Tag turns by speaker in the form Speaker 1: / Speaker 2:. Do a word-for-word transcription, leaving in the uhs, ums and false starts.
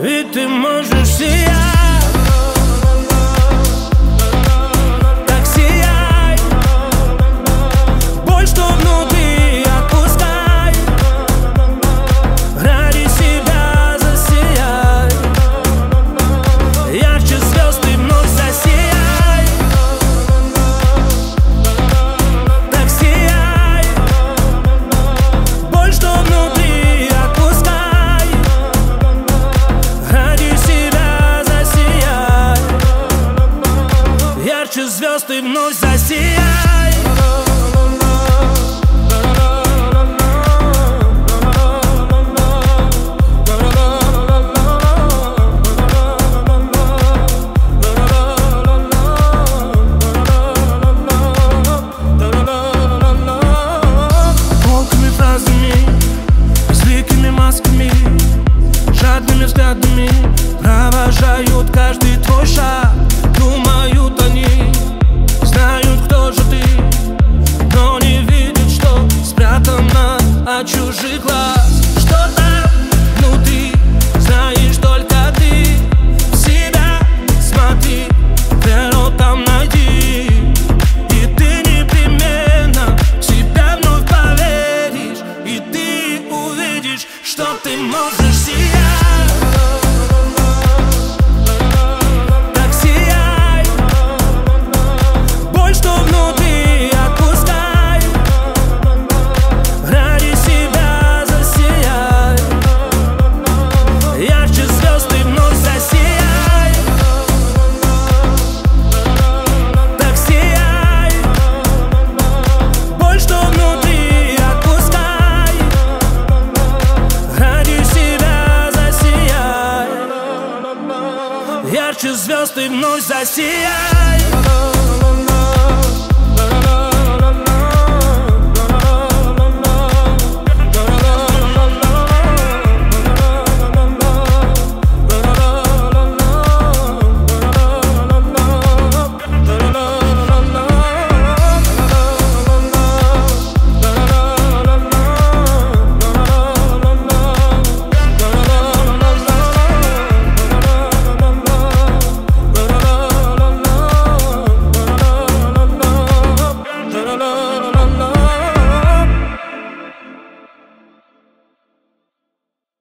Speaker 1: Ведь ты можешь сиять. Так сияй, боль, что внутри, отпускай. Ради себя засияй. Ярче звезд ты вновь засияй. Так сияй, боль, что внутри, отпускай. Ради себя засияй. Ярче звезд ты вновь засияй. Колкими фразами, безликими масками, жадными взглядами провожают каждый твой шаг. Думают они, знают, кто же ты, но не видят, что спрятано от чужих глаз. Что там внутри, знаешь только ты. В себя смотри, веру там найди, и ты непременно в себя вновь поверишь, и ты увидишь, что ты можешь сиять. Ярче звезд ты вновь засияй.